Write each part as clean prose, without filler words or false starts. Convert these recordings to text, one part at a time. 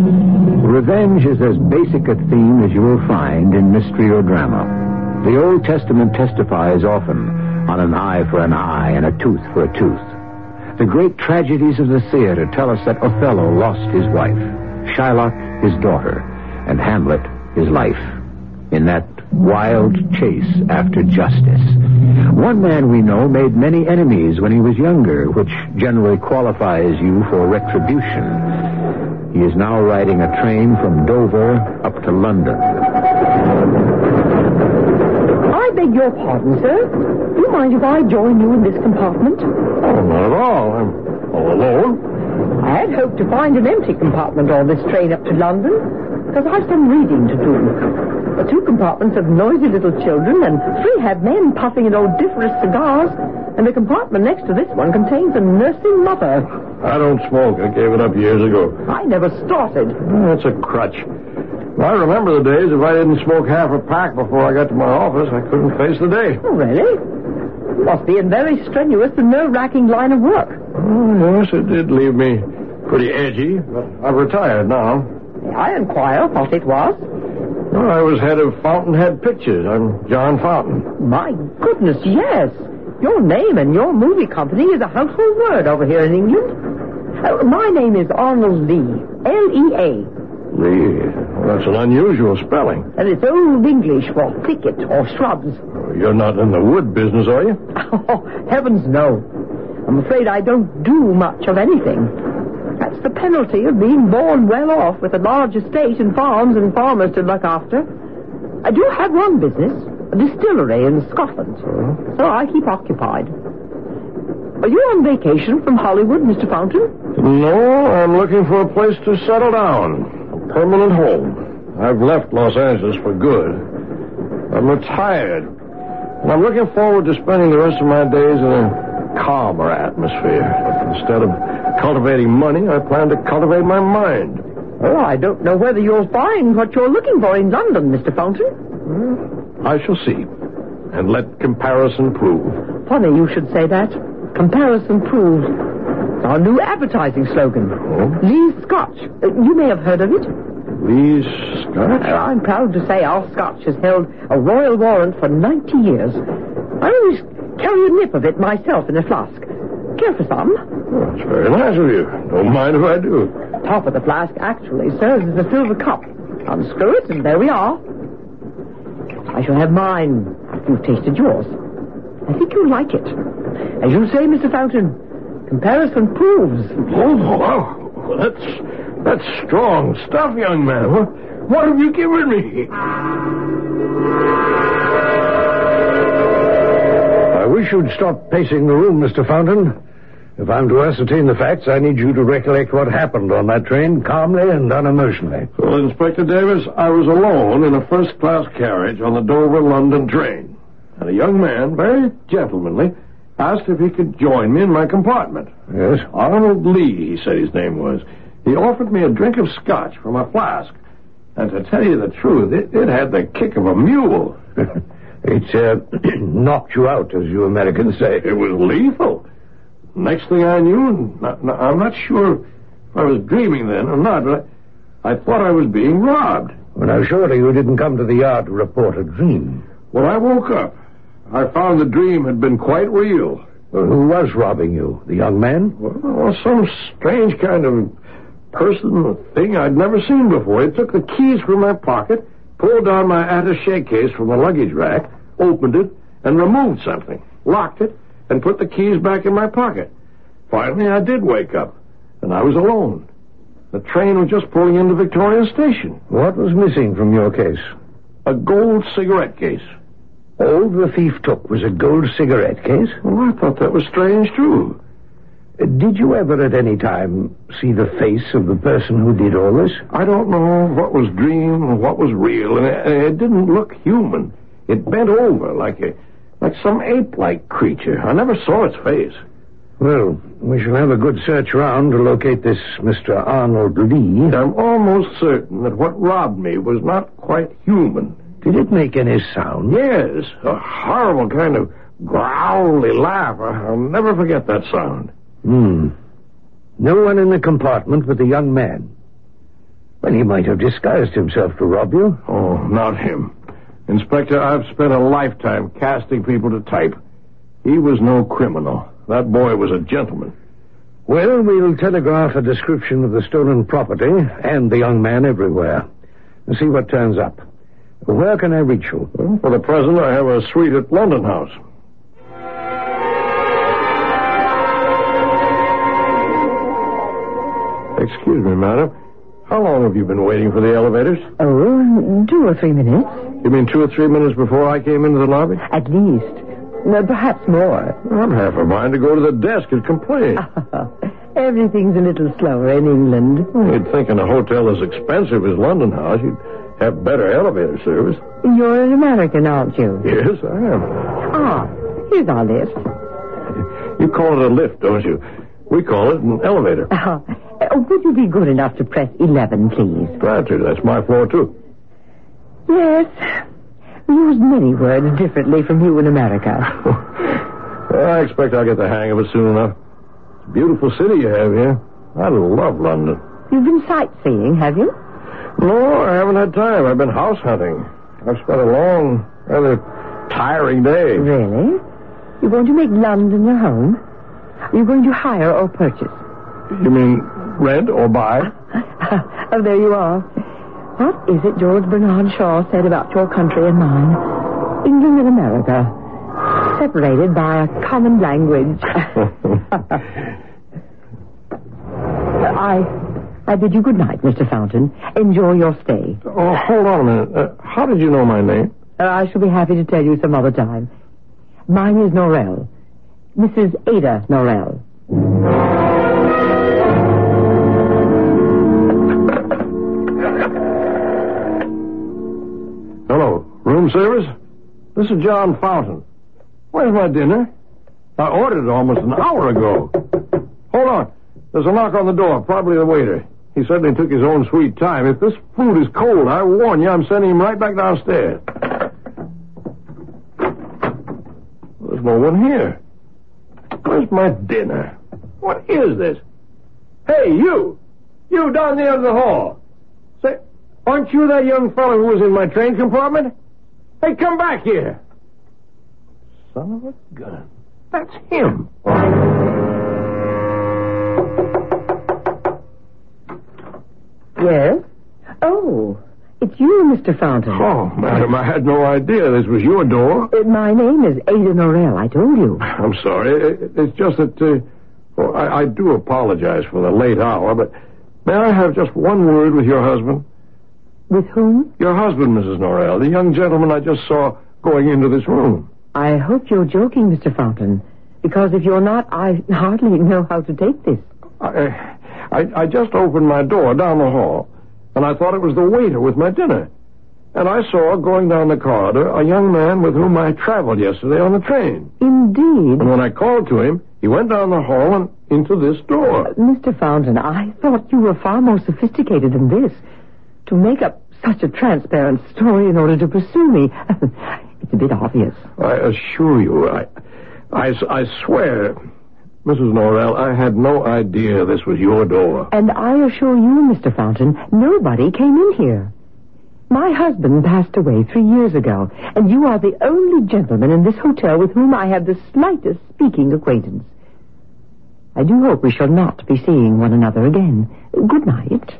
Revenge is as basic a theme as you will find in mystery or drama. The Old Testament testifies often on an eye for an eye and a tooth for a tooth. The great tragedies of the theater tell us that Othello lost his wife, Shylock his daughter, and Hamlet his life in that wild chase after justice. One man we know made many enemies when he was younger, which generally qualifies you for retribution. He is now riding a train from Dover up to London. I beg your pardon, sir. Do you mind if I join you in this compartment? Oh, not at all. I'm all alone. I had hoped to find an empty compartment on this train up to London, because I've some reading to do. The two compartments have noisy little children, and three have men puffing at odoriferous cigars, and the compartment next to this one contains a nursing mother. I don't smoke. I gave it up years ago. I never started. That's a crutch. Well, I remember the days if I didn't smoke half a pack before I got to my office, I couldn't face the day. Oh, really? Must be a very strenuous and nerve-wracking line of work. Oh, yes, it did leave me pretty edgy, but I've retired now. I inquire what it was. Well, I was head of Fountainhead Pictures. I'm John Fountain. My goodness, yes. Your name and your movie company is a household word over here in England. My name is Arnold Lee. L-E-A. Lee. Well, that's an unusual spelling. And it's Old English for thicket or shrubs. Oh, you're not in the wood business, are you? Oh, heavens no. I'm afraid I don't do much of anything. That's the penalty of being born well off with a large estate and farms and farmers to look after. I do have one business, a distillery in Scotland, so I keep occupied. Are you on vacation from Hollywood, Mr. Fountain? No, I'm looking for a place to settle down. A permanent home. I've left Los Angeles for good. I'm retired. And I'm looking forward to spending the rest of my days in a calmer atmosphere. Instead of cultivating money, I plan to cultivate my mind. Oh, I don't know whether you'll find what you're looking for in London, Mr. Fountain. I shall see. And let comparison prove. Funny you should say that. Comparison proves. Our new advertising slogan. Oh? Lee's Scotch. You may have heard of it. Lee's Scotch? I'm proud to say our Scotch has held a royal warrant for 90 years. I always carry a nip of it myself in a flask. Care for some? Oh, that's very nice of you. Don't mind if I do. Top of the flask actually serves as a silver cup. Unscrew it, and there we are. I shall have mine after you've tasted yours. I think you'll like it. As you say, Mr. Fountain, comparison proves. Oh, wow. Well, that's strong stuff, young man. What have you given me? I wish you'd stop pacing the room, Mr. Fountain. If I'm to ascertain the facts, I need you to recollect what happened on that train calmly and unemotionally. Well, Inspector Davis, I was alone in a first-class carriage on the Dover-London train. And a young man, very gentlemanly, asked if he could join me in my compartment. Yes? Arnold Lee, he said his name was. He offered me a drink of scotch from a flask. And to tell you the truth, it had the kick of a mule. It's knocked you out, as you Americans say. It was lethal. Next thing I knew, I'm not sure if I was dreaming then or not, but I thought I was being robbed. Well, now, surely you didn't come to the yard to report a dream. When I woke up, I found the dream had been quite real. Well, who was robbing you? The young man? Well, some strange kind of person or thing I'd never seen before. He took the keys from my pocket, pulled down my attaché case from the luggage rack, opened it, and removed something, locked it, and put the keys back in my pocket. Finally, I did wake up, and I was alone. The train was just pulling into Victoria Station. What was missing from your case? A gold cigarette case. All the thief took was a gold cigarette case? Well, I thought that was strange, too. Did you ever at any time see the face of the person who did all this? I don't know what was dream and what was real, and it didn't look human. It bent over like some ape-like creature. I never saw its face. Well, we shall have a good search around to locate this Mr. Arnold Lee. I'm almost certain that what robbed me was not quite human. Did it make any sound? Yes, a horrible kind of growly laugh. I'll never forget that sound. No one in the compartment but the young man. Well, he might have disguised himself to rob you. Oh, not him. Inspector, I've spent a lifetime casting people to type. He was no criminal. That boy was a gentleman. Well, we'll telegraph a description of the stolen property and the young man everywhere. And see what turns up. Where can I reach you? Well, for the present, I have a suite at London House. Excuse me, madam. How long have you been waiting for the elevators? Oh, 2 or 3 minutes. You mean 2 or 3 minutes before I came into the lobby? At least. Perhaps more. I'm half a mind to go to the desk and complain. Everything's a little slower in England. You'd think in a hotel as expensive as London House, you'd have better elevator service. You're an American, aren't you? Yes, I am. Ah, here's our lift. You call it a lift, don't you? We call it an elevator. Would you be good enough to press 11, please? Glad to. That's my floor, too. Yes. We use many words differently from you in America. Well, I expect I'll get the hang of it soon enough. It's a beautiful city you have here. I love London. You've been sightseeing, have you? No, I haven't had time. I've been house hunting. I've spent a long, rather tiring day. Really? You're going to make London your home? Are you going to hire or purchase? You mean rent or buy? Oh, there you are. What is it George Bernard Shaw said about your country and mine? England and America, separated by a common language. I bid you good night, Mr. Fountain. Enjoy your stay. Oh, hold on a minute. How did you know my name? I shall be happy to tell you some other time. Mine is Norrell. Mrs. Ada Norrell. Hello, room service? This is John Fountain. Where's my dinner? I ordered it almost an hour ago. Hold on. There's a knock on the door, probably the waiter. He certainly took his own sweet time. If this food is cold, I warn you, I'm sending him right back downstairs. There's no one here. Where's my dinner? What is this? Hey, you! You down the end of the hall. Say, aren't you that young fellow who was in my train compartment? Hey, come back here. Son of a gun. That's him. Yes? Oh, it's you, Mr. Fountain. Oh, madam, I had no idea this was your door. My name is Ada Norrell, I told you. I'm sorry. It's just that I do apologize for the late hour, but may I have just one word with your husband? With whom? Your husband, Mrs. Norrell, the young gentleman I just saw going into this room. I hope you're joking, Mr. Fountain, because if you're not, I hardly know how to take this. I just opened my door down the hall, and I thought it was the waiter with my dinner. And I saw, going down the corridor, a young man with whom I traveled yesterday on the train. Indeed. And when I called to him, he went down the hall and into this door. Mr. Fountain, I thought you were far more sophisticated than this. To make up such a transparent story in order to pursue me. It's a bit obvious. I assure you, I swear, Mrs. Norrell, I had no idea this was your door. And I assure you, Mr. Fountain, nobody came in here. My husband passed away 3 years ago, and you are the only gentleman in this hotel with whom I have the slightest speaking acquaintance. I do hope we shall not be seeing one another again. Good night.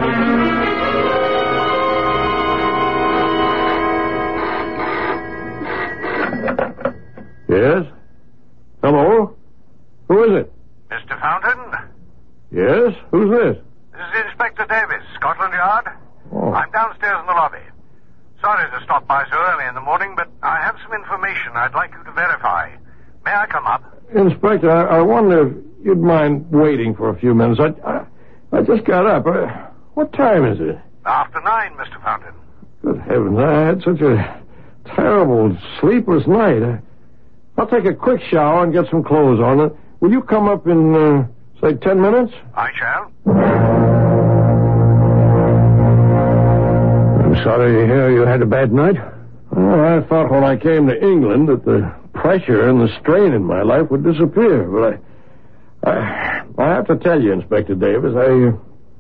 Yes? Hello? Who is it? Mr. Fountain? Yes? Who's this? This is Inspector Davis, Scotland Yard. Oh. I'm downstairs in the lobby. Sorry to stop by so early in the morning, but I have some information I'd like you to verify. May I come up? Inspector, I wonder if you'd mind waiting for a few minutes. I just got up. What time is it? After 9, Mr. Fountain. Good heavens, I had such a terrible, sleepless night. I'll take a quick shower and get some clothes on. Will you come up in, say, 10 minutes? I shall. I'm sorry to hear you had a bad night. Well, I thought when I came to England that the pressure and the strain in my life would disappear, but I have to tell you, Inspector Davis,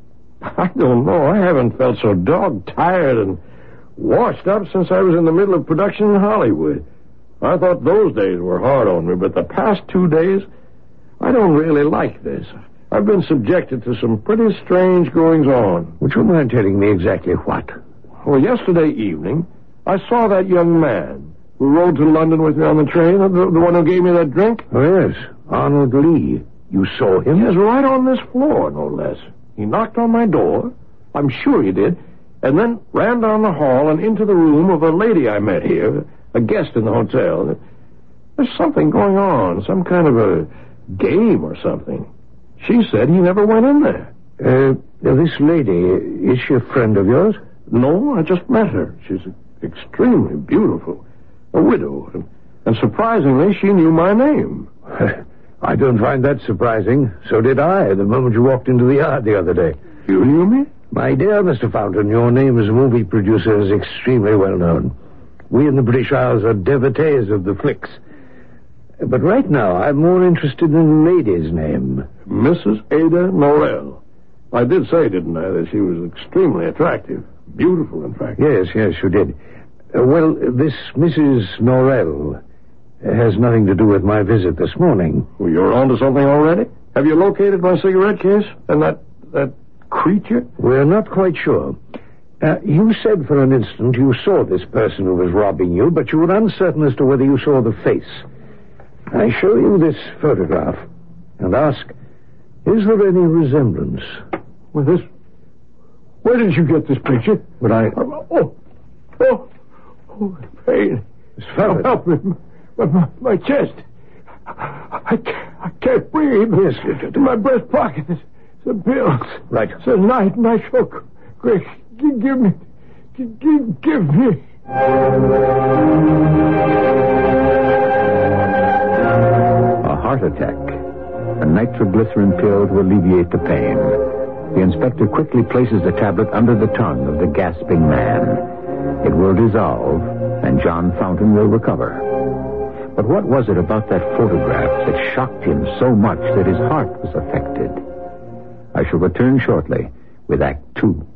I don't know. I haven't felt so dog-tired and washed up since I was in the middle of production in Hollywood. I thought those days were hard on me, but the past 2 days, I don't really like this. I've been subjected to some pretty strange goings-on. Would you mind telling me exactly what? Well, yesterday evening, I saw that young man who rode to London with me on the train, the one who gave me that drink. Oh, yes, Arnold Lee. You saw him? Yes, right on this floor, no less. He knocked on my door, I'm sure he did, and then ran down the hall and into the room of a lady I met here, a guest in the hotel. There's something going on, some kind of a game or something. She said he never went in there. This lady, is she a friend of yours? No, I just met her. She's extremely beautiful, a widow, and surprisingly, she knew my name. I don't find that surprising. So did I, the moment you walked into the yard the other day. You knew me? My dear Mr. Fountain, your name as a movie producer is extremely well known. We in the British Isles are devotees of the flicks. But right now, I'm more interested in the lady's name. Mrs. Ada Norrell. I did say, didn't I, that she was extremely attractive. Beautiful, in fact. Yes, you did. Well, this Mrs. Norrell has nothing to do with my visit this morning. Well, you're on to something already? Have you located my cigarette case and that creature? We're not quite sure. You said for an instant you saw this person who was robbing you, but you were uncertain as to whether you saw the face. I show you this photograph and ask, is there any resemblance? Well, where did you get this picture? But Oh, pain. Help me. My chest. I can't breathe. Yes. In my breast pocket, there's some pills. Right. It's a nitro. Quick, give me. A heart attack. A nitroglycerin pill to alleviate the pain. The inspector quickly places the tablet under the tongue of the gasping man. It will dissolve, and John Fountain will recover. But what was it about that photograph that shocked him so much that his heart was affected? I shall return shortly with Act 2.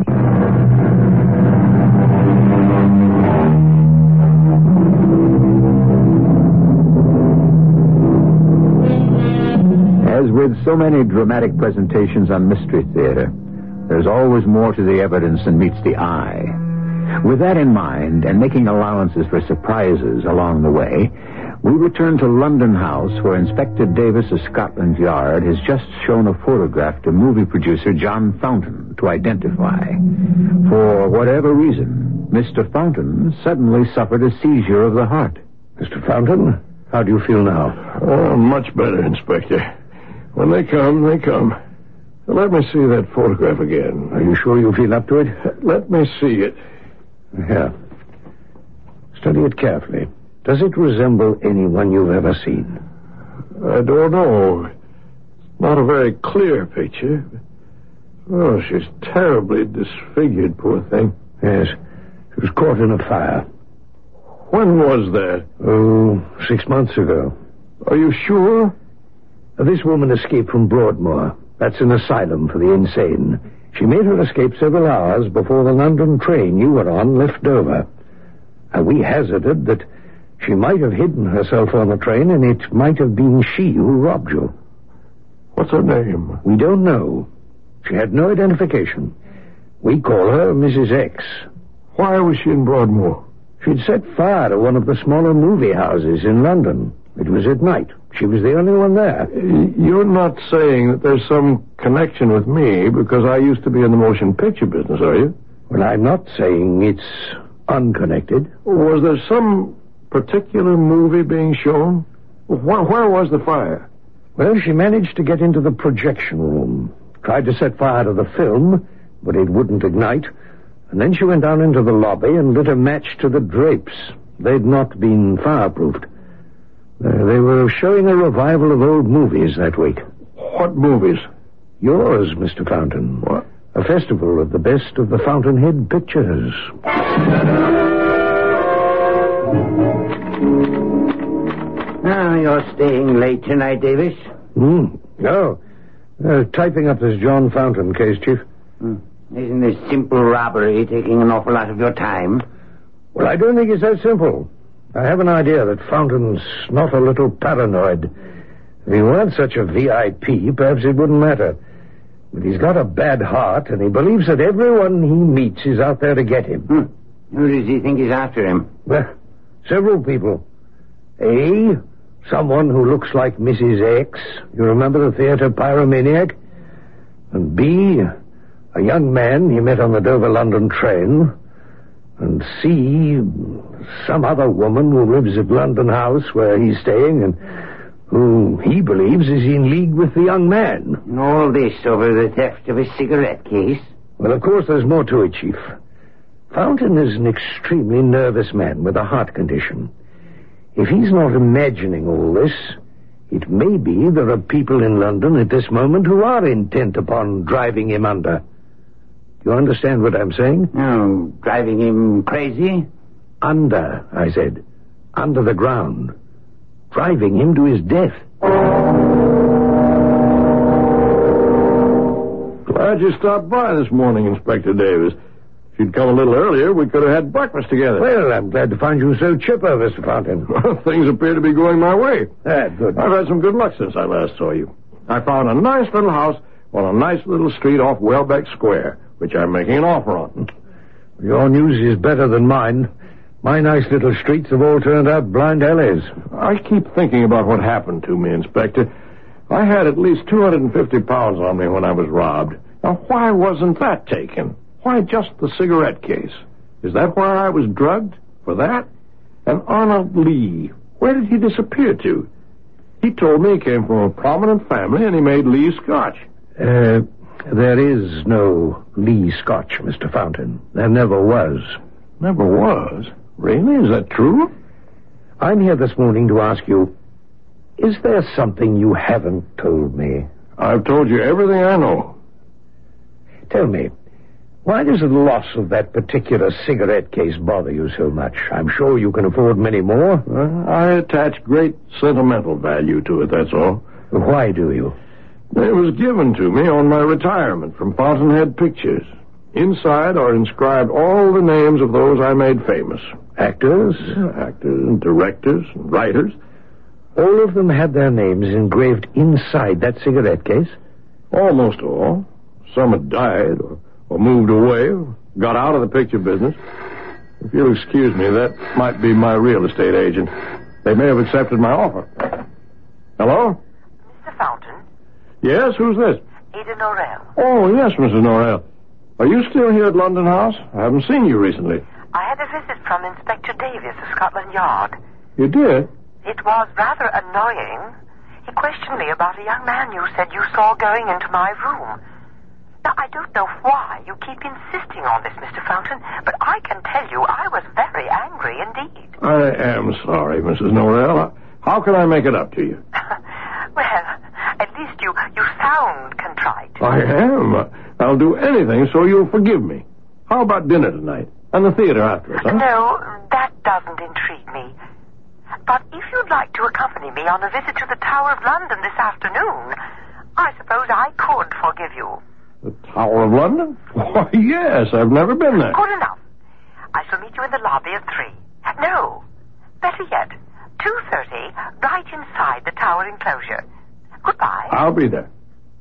As with so many dramatic presentations on Mystery Theater, there's always more to the evidence than meets the eye. With that in mind, and making allowances for surprises along the way, we return to London House, where Inspector Davis of Scotland Yard has just shown a photograph to movie producer John Fountain to identify. For whatever reason, Mr. Fountain suddenly suffered a seizure of the heart. Mr. Fountain, how do you feel now? Oh, much better, Inspector. When they come, they come. Let me see that photograph again. Are you sure you feel up to it? Let me see it. Here. Study it carefully. Does it resemble anyone you've ever seen? I don't know. It's not a very clear picture. Oh, she's terribly disfigured, poor thing. Yes. She was caught in a fire. When was that? Oh, 6 months ago. Are you sure? This woman escaped from Broadmoor. That's an asylum for the insane. She made her escape several hours before the London train you were on left Dover. We hazarded that she might have hidden herself on the train, and it might have been she who robbed you. What's her name? We don't know. She had no identification. We call her Mrs. X. Why was she in Broadmoor? She'd set fire to one of the smaller movie houses in London. It was at night. She was the only one there. You're not saying that there's some connection with me because I used to be in the motion picture business, are you? Well, I'm not saying it's unconnected. Was there some particular movie being shown? Where was the fire? Well, she managed to get into the projection room. Tried to set fire to the film, but it wouldn't ignite. And then she went down into the lobby and lit a match to the drapes. They'd not been fireproofed. They were showing a revival of old movies that week. What movies? Yours, Mr. Fountain. What? A festival of the best of the Fountainhead pictures. Now, you're staying late tonight, Davis? No. Typing up this John Fountain case, Chief. Isn't this simple robbery taking an awful lot of your time? Well, I don't think it's that simple. I have an idea that Fountain's not a little paranoid. If he weren't such a VIP, perhaps it wouldn't matter. But he's got a bad heart, and he believes that everyone he meets is out there to get him. Who does he think is after him? Well, several people. A, someone who looks like Mrs. X. You remember the theater pyromaniac? And B, a young man he met on the Dover-London train. And C, some other woman who lives at London House where he's staying and who he believes is in league with the young man. And all this over the theft of a cigarette case? Well, of course, there's more to it, Chief. Fountain is an extremely nervous man with a heart condition. If he's not imagining all this, it may be there are people in London at this moment who are intent upon driving him under. You understand what I'm saying? Oh, driving him crazy? Under, I said. Under the ground. Driving him to his death. Glad you stopped by this morning, Inspector Davis. If you'd come a little earlier, we could have had breakfast together. Well, I'm glad to find you so chipper, Mr. Fountain. Things appear to be going my way. Good. I've had some good luck since I last saw you. I found a nice little house on a nice little street off Welbeck Square, which I'm making an offer on. Your news is better than mine. My nice little streets have all turned out blind alleys. I keep thinking about what happened to me, Inspector. I had at least 250 pounds on me when I was robbed. Now, why wasn't that taken? Why just the cigarette case? Is that why I was drugged? For that? And Arnold Lee, where did he disappear to? He told me he came from a prominent family and he made Lee Scotch. There is no Lee Scotch, Mr. Fountain. There never was. Never was? Really? Is that true? I'm here this morning to ask you, is there something you haven't told me? I've told you everything I know. Tell me, why does the loss of that particular cigarette case bother you so much? I'm sure you can afford many more. I attach great sentimental value to it, that's all. Why do you? It was given to me on my retirement from Fountainhead Pictures. Inside are inscribed all the names of those I made famous. Actors? Actors and directors and writers. All of them had their names engraved inside that cigarette case? Almost all. Some had died or moved away or got out of the picture business. If you'll excuse me, that might be my real estate agent. They may have accepted my offer. Hello? Mr. Fountain? Yes, who's this? Ada Norrell. Oh, yes, Mrs. Norrell. Are you still here at London House? I haven't seen you recently. I had a visit from Inspector Davis of Scotland Yard. You did? It was rather annoying. He questioned me about a young man you said you saw going into my room. Now, I don't know why you keep insisting on this, Mr. Fountain, but I can tell you I was very angry indeed. I am sorry, Mrs. Norrell. How can I make it up to you? Well, at least you sound contrite. I am. I'll do anything so you'll forgive me. How about dinner tonight? And the theater afterwards, huh? No, that doesn't intrigue me. But if you'd like to accompany me on a visit to the Tower of London this afternoon, I suppose I could forgive you. The Tower of London? Why, yes, I've never been there. Good enough. I shall meet you in the lobby at 3. No, better yet, 2:30, right inside the Tower enclosure. Goodbye. I'll be there.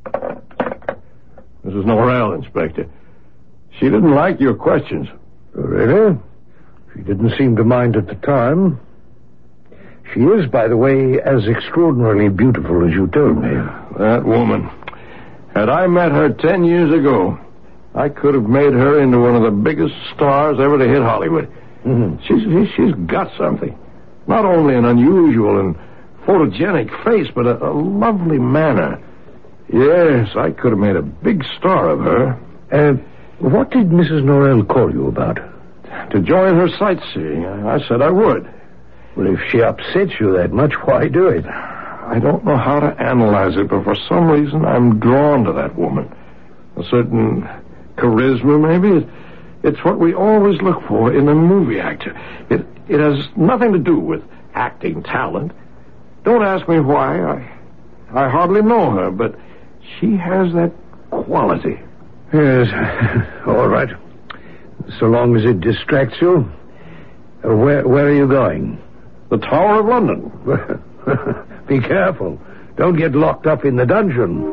Mrs. Norrell, Inspector. She didn't like your questions. Really? She didn't seem to mind at the time. She is, by the way, as extraordinarily beautiful as you told me. That woman. Had I met her 10 years ago, I could have made her into one of the biggest stars ever to hit Hollywood. Mm-hmm. She's got something. Not only an unusual and photogenic face, but a lovely manner. Yes, I could have made a big star of her. What did Mrs. Norrell call you about? To join her sightseeing. I said I would. Well, if she upsets you that much, why do it? I don't know how to analyze it, but for some reason I'm drawn to that woman. A certain charisma, maybe. It's what we always look for in a movie actor. It has nothing to do with acting talent. Don't ask me why. I hardly know her, but she has that quality. Yes, all right. So long as it distracts you. Where are you going? The Tower of London. Be careful. Don't get locked up in the dungeon.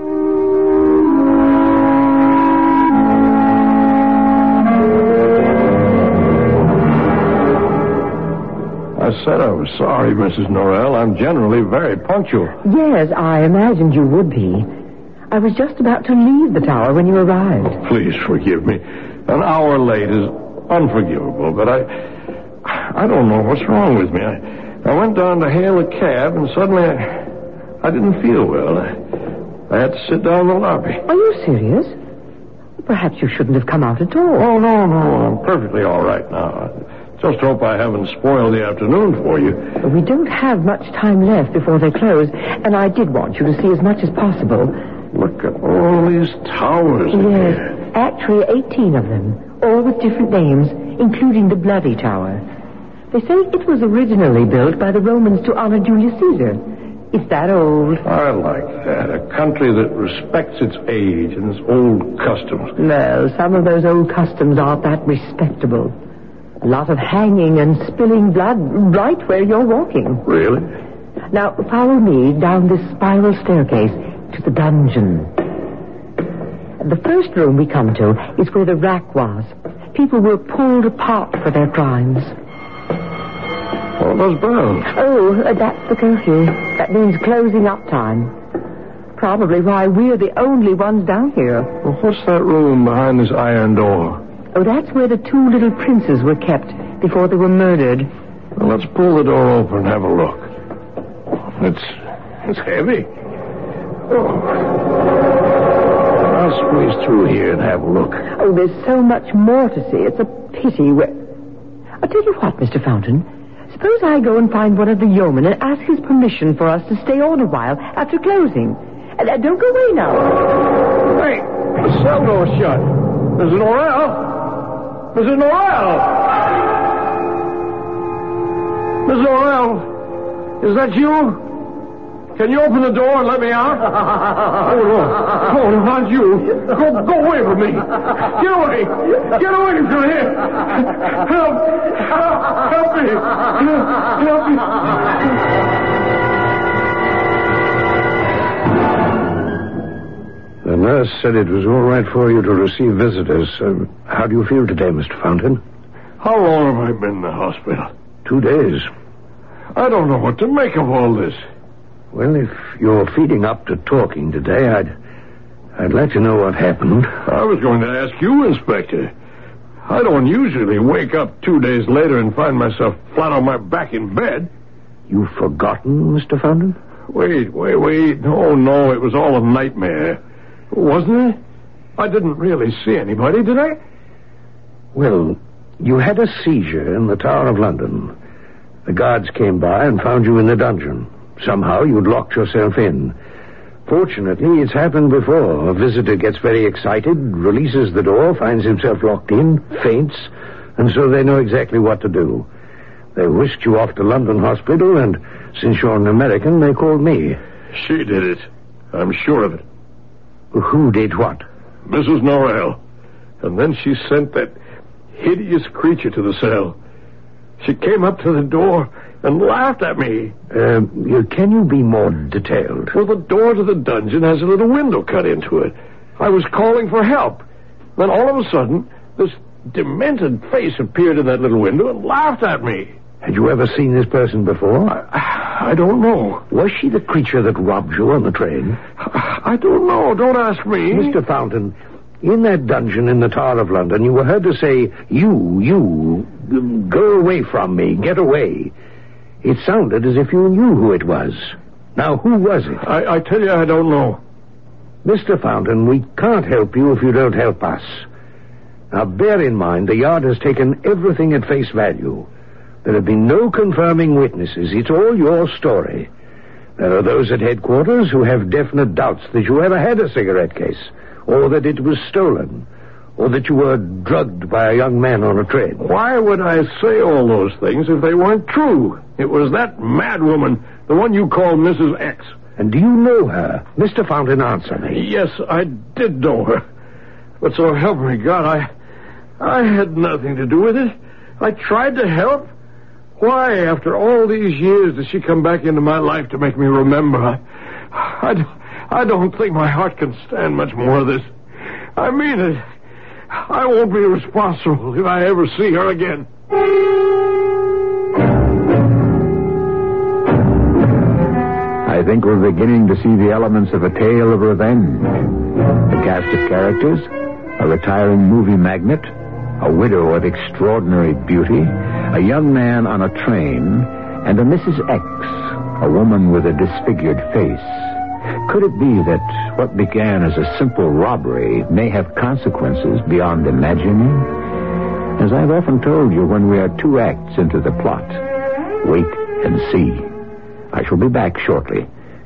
I said I was sorry, Mrs. Norrell. I'm generally very punctual. Yes, I imagined you would be. I was just about to leave the tower when you arrived. Please forgive me. An hour late is unforgivable, but I don't know what's wrong with me. I went down to hail a cab, and suddenly I didn't feel well. I had to sit down in the lobby. Are you serious? Perhaps you shouldn't have come out at all. Oh, no. I'm perfectly all right now. Just hope I haven't spoiled the afternoon for you. We don't have much time left before they close, and I did want you to see as much as possible. Look at all these towers. Yes, actually 18 of them, all with different names, including the Bloody Tower. They say it was originally built by the Romans to honor Julius Caesar. It's that old. I like that. A country that respects its age and its old customs. Well, some of those old customs aren't that respectable. A lot of hanging and spilling blood right where you're walking. Really? Now, follow me down this spiral staircase to the dungeon. The first room we come to is where the rack was. People were pulled apart for their crimes. All those bells. Oh, that's the curfew. That means closing up time. Probably why we're the only ones down here. Well, what's that room behind this iron door? Oh, that's where the two little princes were kept before they were murdered. Well, let's pull the door open and have a look. It's heavy. Oh. I'll squeeze through here and have a look. Oh, there's so much more to see. It's a pity. I'll tell you what, Mr. Fountain. Suppose I go and find one of the yeomen and ask his permission for us to stay on a while after closing. And don't go away now. Hey, the cell door's shut. Mrs. Norrell? Mrs. Norrell! Mrs. Norrell, is that you? Can you open the door and let me out? Oh, no. Oh, it not you. Go away from me. Get away. Get away from here. Help me. Help me. The nurse said it was all right for you to receive visitors. How do you feel today, Mr. Fountain? How long have I been in the hospital? 2 days. I don't know what to make of all this. Well, if you're feeding up to talking today, I'd like to know what happened. I was going to ask you, Inspector. I don't usually wake up 2 days later and find myself flat on my back in bed. You've forgotten, Mr. Fountain? Wait. No, it was all a nightmare. Wasn't it? I didn't really see anybody, did I? Well, you had a seizure in the Tower of London. The guards came by and found you in the dungeon. Somehow you'd locked yourself in. Fortunately, it's happened before. A visitor gets very excited, releases the door, finds himself locked in, faints, and so they know exactly what to do. They whisked you off to London Hospital, and since you're an American, they called me. She did it. I'm sure of it. Who did what? Mrs. Norrell. And then she sent that hideous creature to the cell. She came up to the door and laughed at me. Can you be more detailed? Well, the door to the dungeon has a little window cut into it. I was calling for help. Then all of a sudden, this demented face appeared in that little window and laughed at me. Had you ever seen this person before? I don't know. Was she the creature that robbed you on the train? I don't know. Don't ask me. Mr. Fountain, in that dungeon in the Tower of London, you were heard to say, you, go away from me, get away. It sounded as if you knew who it was. Now, who was it? I tell you, I don't know. Mr. Fountain, we can't help you if you don't help us. Now, bear in mind, the Yard has taken everything at face value. There have been no confirming witnesses. It's all your story. There are those at headquarters who have definite doubts that you ever had a cigarette case, or that it was stolen, or that you were drugged by a young man on a train. Why would I say all those things if they weren't true? It was that madwoman, the one you call Mrs. X. And do you know her? Mr. Fountain, answer me. Yes, I did know her. But so help me God, I had nothing to do with it. I tried to help. Why, after all these years, did she come back into my life to make me remember? I don't think my heart can stand much more of this. I mean it. I won't be responsible if I ever see her again. I think we're beginning to see the elements of a tale of revenge. The cast of characters: a retiring movie magnate, a widow of extraordinary beauty, a young man on a train, and a Mrs. X, a woman with a disfigured face. Could it be that what began as a simple robbery may have consequences beyond imagining? As I've often told you, when we are 2 acts into the plot, wait and see. I shall be back shortly.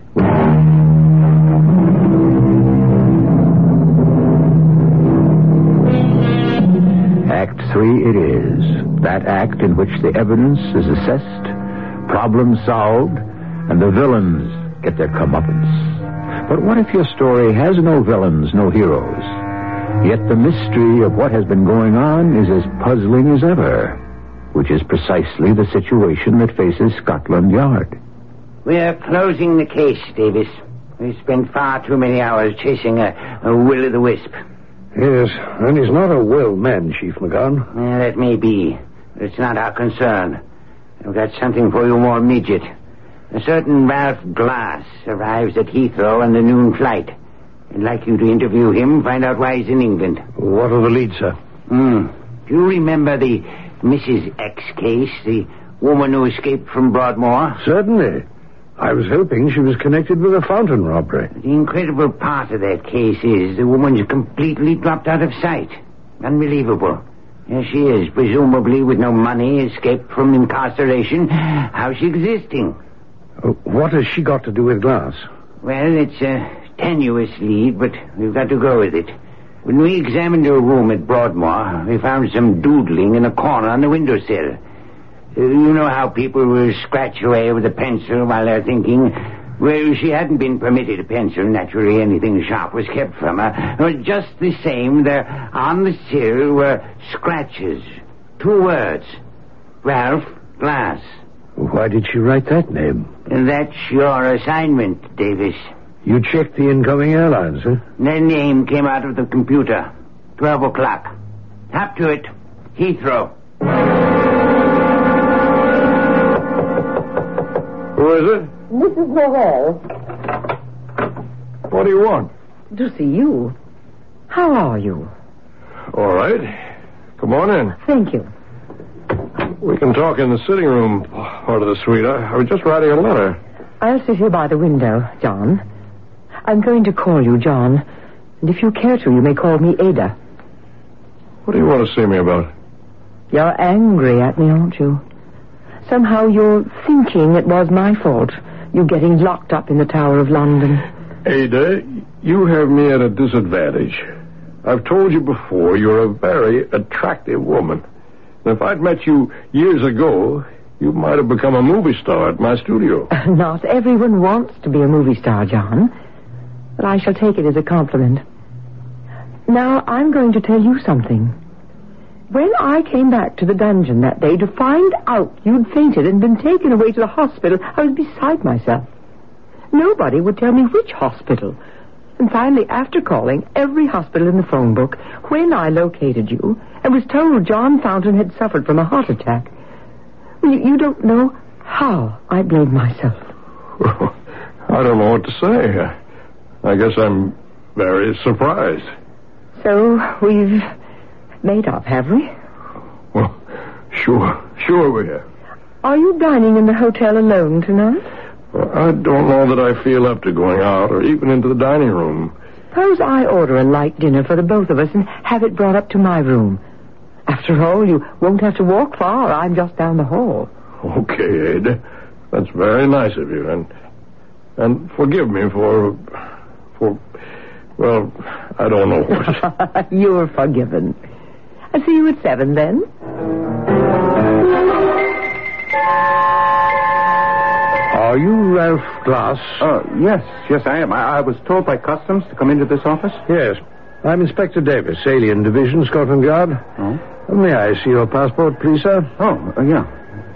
Act 3 it is. That act in which the evidence is assessed, problems solved, and the villains get their comeuppance. But what if your story has no villains, no heroes? Yet the mystery of what has been going on is as puzzling as ever, which is precisely the situation that faces Scotland Yard. We're closing the case, Davis. We've spent far too many hours chasing a will-o'-the-wisp. Yes, and he's not a well man, Chief McGowan. That may be, but it's not our concern. I've got something for you more immediate. A certain Ralph Glass arrives at Heathrow on the noon flight. I'd like you to interview him, find out why he's in England. What are the leads, sir? Do you remember the Mrs. X case, the woman who escaped from Broadmoor? Certainly. I was hoping she was connected with a fountain robbery. The incredible part of that case is the woman's completely dropped out of sight. Unbelievable. Here she is, presumably with no money, escaped from incarceration. How's she existing? What has she got to do with Glass? Well, it's a tenuous lead, but we've got to go with it. When we examined her room at Broadmoor, we found some doodling in a corner on the windowsill. You know how people will scratch away with a pencil while they're thinking? Well, she hadn't been permitted a pencil. Naturally, anything sharp was kept from her. But just the same, there on the sill were scratches. 2 words. Ralph Glass. Why did she write that name? And that's your assignment, Davis. You checked the incoming airlines, huh? The name came out of the computer. 12 o'clock. Hop to it. Heathrow. Who is it? Mrs. Morel. What do you want? To see you. How are you? All right. Come on in. Thank you. We can talk in the sitting room part of the suite. I was just writing a letter. I'll sit here by the window, John. I'm going to call you John. And if you care to, you may call me Ada. What do you want to see me about? You're angry at me, aren't you? Somehow you're thinking it was my fault, you getting locked up in the Tower of London. Ada, you have me at a disadvantage. I've told you before, you're a very attractive woman. And if I'd met you years ago, you might have become a movie star at my studio. Not everyone wants to be a movie star, John. But I shall take it as a compliment. Now, I'm going to tell you something. When I came back to the dungeon that day to find out you'd fainted and been taken away to the hospital, I was beside myself. Nobody would tell me which hospital. And finally, after calling every hospital in the phone book, when I located you and was told John Fountain had suffered from a heart attack, you don't know how I blamed myself. Well, I don't know what to say. I guess I'm very surprised. So we've made up, have we? Well, sure we have. Are you dining in the hotel alone tonight? Well, I don't know that I feel up to going out or even into the dining room. Suppose I order a light dinner for the both of us and have it brought up to my room. After all, you won't have to walk far. I'm just down the hall. Okay, Ada. That's very nice of you. And forgive me for well, I don't know what. You're forgiven. I'll see you at 7, then. Are you Ralph Glass? Yes, I am. I was told by Customs to come into this office. Yes. I'm Inspector Davis, Alien Division, Scotland Yard. Oh? May I see your passport, please, sir? Oh, yeah.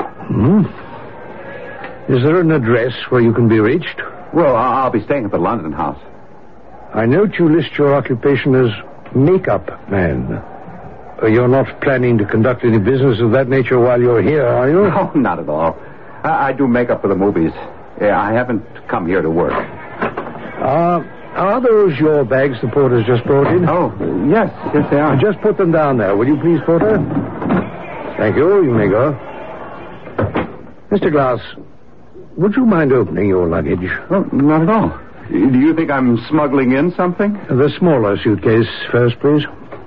Is there an address where you can be reached? Well, I'll be staying at the London house. I note you list your occupation as makeup man. You're not planning to conduct any business of that nature while you're here, are you? No, not at all. I do makeup for the movies. Yeah, I haven't come here to work. Are those your bags the porter's just brought in? Oh, yes, they are. Just put them down there, will you please, porter? Thank you. You may go. Mr. Glass, would you mind opening your luggage? Oh, not at all. Do you think I'm smuggling in something? The smaller suitcase first, please.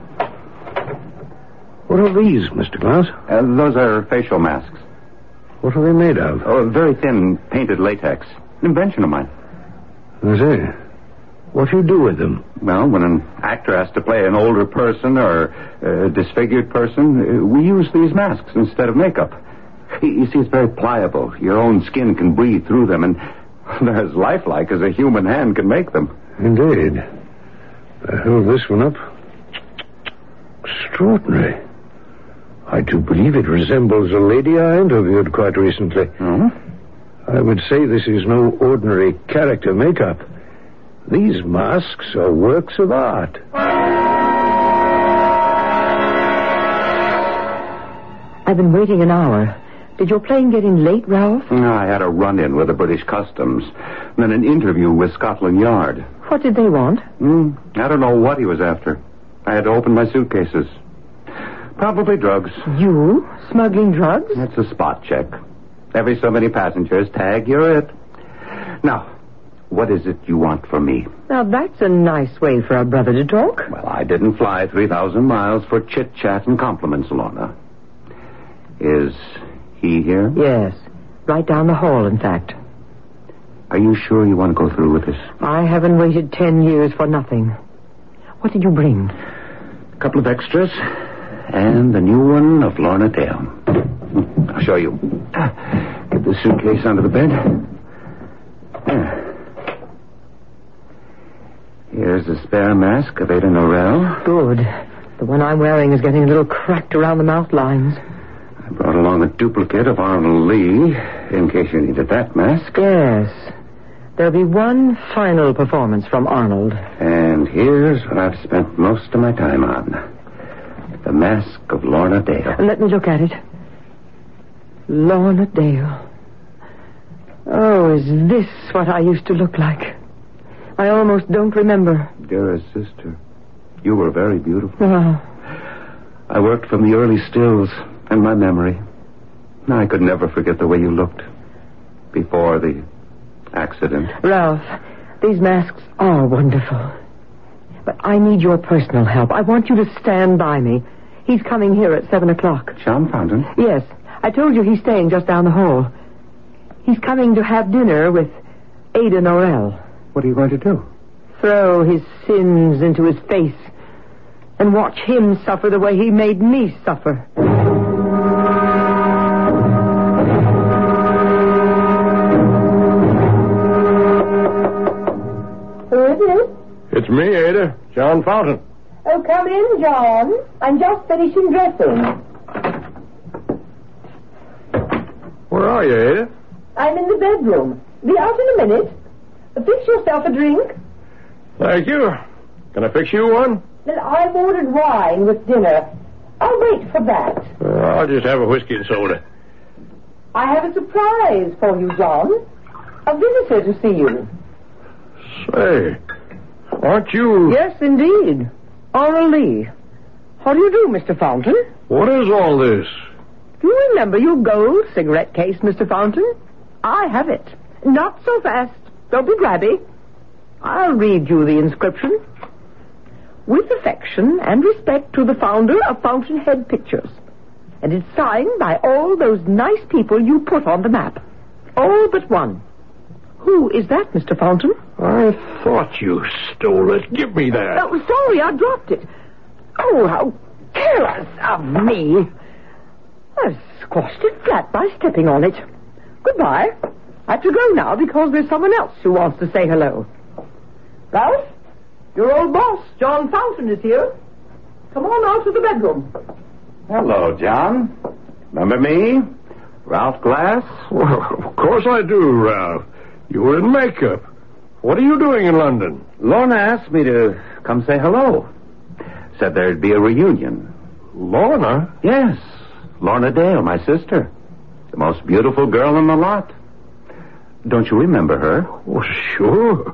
What are these, Mr. Glass? Those are facial masks. What are they made of? Oh, very thin, painted latex. Invention of mine. I see. What do you do with them? Well, when an actor has to play an older person or a disfigured person, we use these masks instead of makeup. You see, it's very pliable. Your own skin can breathe through them, and they're as lifelike as a human hand can make them. Indeed. Hold this one up. Extraordinary. I do believe it resembles a lady I interviewed quite recently. I would say this is no ordinary character makeup. These masks are works of art. I've been waiting an hour. Did your plane get in late, Ralph? I had a run-in with the British Customs, then an interview with Scotland Yard. What did they want? I don't know what he was after. I had to open my suitcases. Probably drugs. You? Smuggling drugs? That's a spot check. Every so many passengers, tag, you're it. Now, what is it you want from me? Now, that's a nice way for a brother to talk. Well, I didn't fly 3,000 miles for chit-chat and compliments, Lorna. Is he here? Yes. Right down the hall, in fact. Are you sure you want to go through with this? I haven't waited 10 years for nothing. What did you bring? A couple of extras. And the new one of Lorna Dale. I'll show you. Get the suitcase under the bed. There. Here's a spare mask of Ada Norell. Good. The one I'm wearing is getting a little cracked around the mouth lines. I brought along a duplicate of Arnold Lee, in case you needed that mask. Yes. There'll be one final performance from Arnold. And here's what I've spent most of my time on. The mask of Lorna Dale. Let me look at it. Lorna Dale. Oh, is this what I used to look like? I almost don't remember. Dearest sister, you were very beautiful. Oh. I worked from the early stills and my memory. I could never forget the way you looked before the accident. Ralph, these masks are wonderful. But I need your personal help. I want you to stand by me. He's coming here at 7 o'clock. John Fountain? Yes. I told you he's staying just down the hall. He's coming to have dinner with Ada Norell. What are you going to do? Throw his sins into his face and watch him suffer the way he made me suffer. Who is it? It's me, Ada. John Fountain. Oh, come in, John. I'm just finishing dressing. Where are you, Ada? I'm in the bedroom. Be out in a minute. Fix yourself a drink. Thank you. Can I fix you one? Then I've ordered wine with dinner. I'll wait for that. I'll just have a whiskey and soda. I have a surprise for you, John. A visitor to see you. Say, aren't you... Yes, indeed. Arnold Lee. How do you do, Mr. Fountain? What is all this? Do you remember your gold cigarette case, Mr. Fountain? I have it. Not so fast. Don't be grabby. I'll read you the inscription. With affection and respect to the founder of Fountainhead Pictures. And it's signed by all those nice people you put on the map. All but one. Who is that, Mr. Fountain? I thought you stole it. Give me that. Oh, sorry, I dropped it. Oh, how careless of me. I've squashed it flat by stepping on it. Goodbye. I have to go now because there's someone else who wants to say hello. Ralph, Your old boss, John Fountain, is here. Come on out to the bedroom. Hello, John. Remember me? Ralph Glass? Well, of course I do, Ralph. You were in makeup. What are you doing in London? Lorna asked me to come say hello. Said there'd be a reunion. Lorna? Yes, Lorna Dale, my sister. The most beautiful girl in the lot. Don't you remember her? Oh, sure.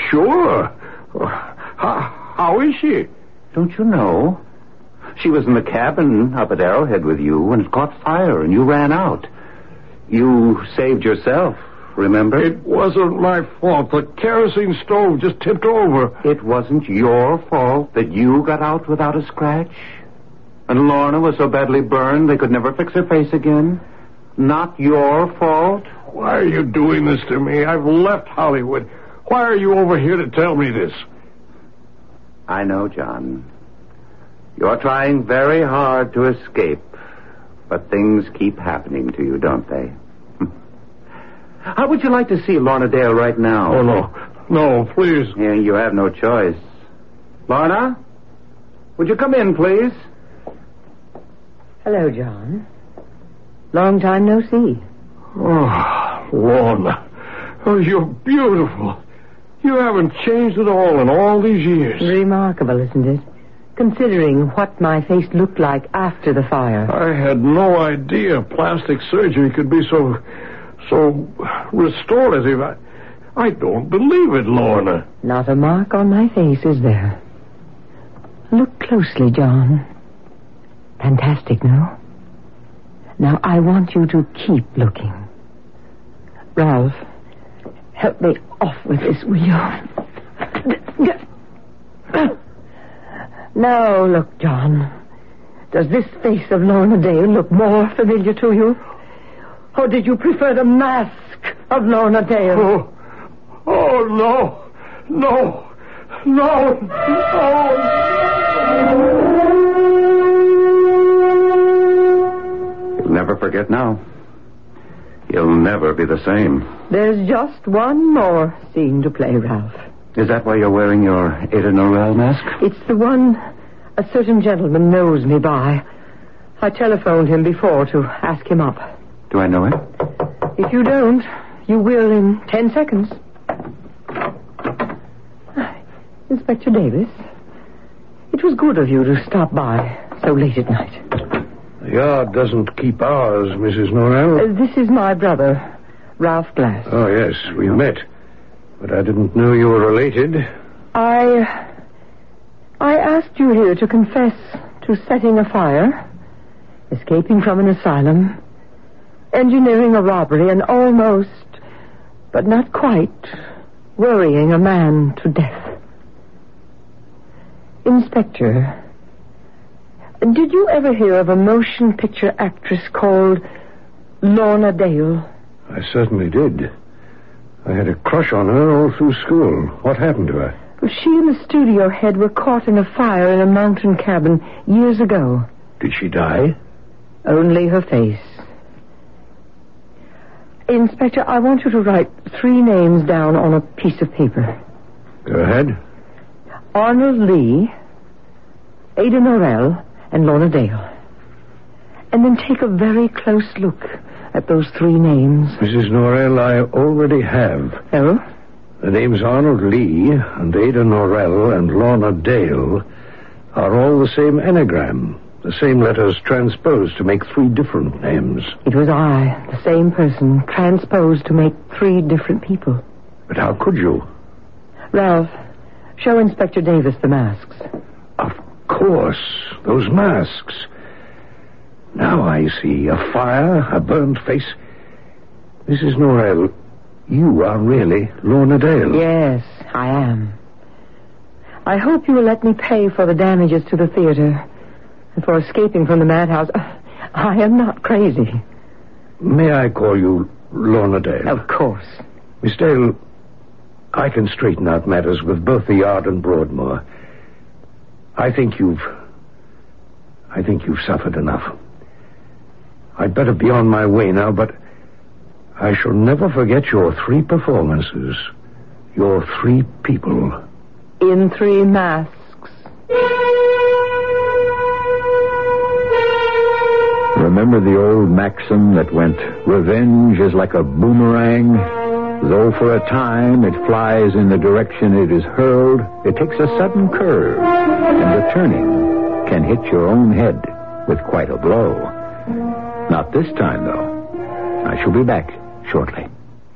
How is she? Don't you know? She was in the cabin up at Arrowhead with you when it caught fire and you ran out. You saved yourself, remember? It wasn't my fault. The kerosene stove just tipped over. It wasn't your fault that you got out without a scratch? And Lorna was so badly burned they could never fix her face again? Not your fault? Why are you doing this to me? I've left Hollywood. Why are you over here to tell me this? I know, John. You're trying very hard to escape, but things keep happening to you, don't they? How would you like to see Lorna Dale right now? Oh, no. No, please. Yeah, you have no choice. Lorna? Would you come in, please? Hello, John. Long time no see. Oh, Lorna. Oh, you're beautiful. You haven't changed at all in all these years. Remarkable, isn't it? Considering what my face looked like after the fire. I had no idea plastic surgery could be so restorative. I don't believe it, Lorna. Not a mark on my face, is there? Look closely, John. Fantastic, no? Now, I want you to keep looking. Ralph, help me off with this, will you? Now, look, John. Does this face of Lorna Dale look more familiar to you? Or did you prefer the mask of Lorna Dale? Oh, no. No. No. You'll never forget now. You'll never be the same. There's just one more scene to play, Ralph. Is that why you're wearing your Ada Norell mask? It's the one a certain gentleman knows me by. I telephoned him before to ask him up. Do I know him? If you don't, you will in 10 seconds. Inspector Davis, it was good of you to stop by so late at night. The yard doesn't keep hours, Mrs. Norrell. This is my brother, Ralph Glass. Oh, yes, we met. But I didn't know you were related. I asked you here to confess to setting a fire, escaping from an asylum, engineering a robbery, and almost, but not quite, worrying a man to death. Inspector, did you ever hear of a motion picture actress called Lorna Dale? I certainly did. I had a crush on her all through school. What happened to her? Well, she and the studio head were caught in a fire in a mountain cabin years ago. Did she die? Only her face. Inspector, I want you to write 3 names down on a piece of paper. Go ahead. Arnold Lee, Ada Norell, and Lorna Dale. And then take a very close look at those 3 names. Mrs. Norrell, I already have. Oh? The names Arnold Lee and Ada Norrell and Lorna Dale are all the same anagram. The same letters transposed to make 3 different names. It was I, the same person, transposed to make 3 different people. But how could you? Ralph, show Inspector Davis the masks. Of course, those masks. Now I see a fire, a burned face. Mrs. Norrell, you are really Lorna Dale. Yes, I am. I hope you will let me pay for the damages to the theater and for escaping from the madhouse. I am not crazy. May I call you Lorna Dale? Of course. Miss Dale, I can straighten out matters with both the Yard and Broadmoor. I think you've suffered enough. I'd better be on my way now, but I shall never forget your 3 performances. Your 3 people. in 3 masks. Remember the old maxim that went, revenge is like a boomerang? Though for a time it flies in the direction it is hurled, it takes a sudden curve, and returning can hit your own head with quite a blow. Not this time, though. I shall be back shortly.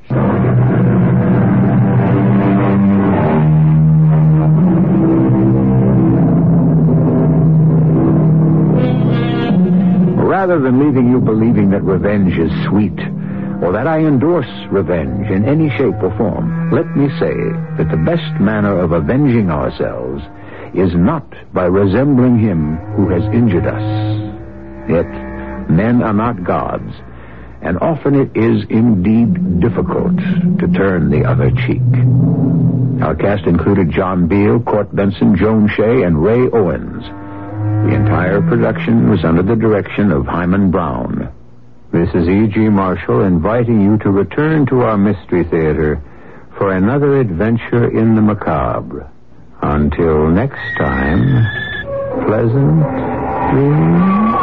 Rather than leaving you believing that revenge is sweet, or that I endorse revenge in any shape or form, let me say that the best manner of avenging ourselves is not by resembling him who has injured us. Yet, men are not gods, and often it is indeed difficult to turn the other cheek. Our cast included John Beale, Court Benson, Joan Shea, and Ray Owens. The entire production was under the direction of Hyman Brown. This is E.G. Marshall inviting you to return to our Mystery Theater for another adventure in the macabre. Until next time, pleasant dreams.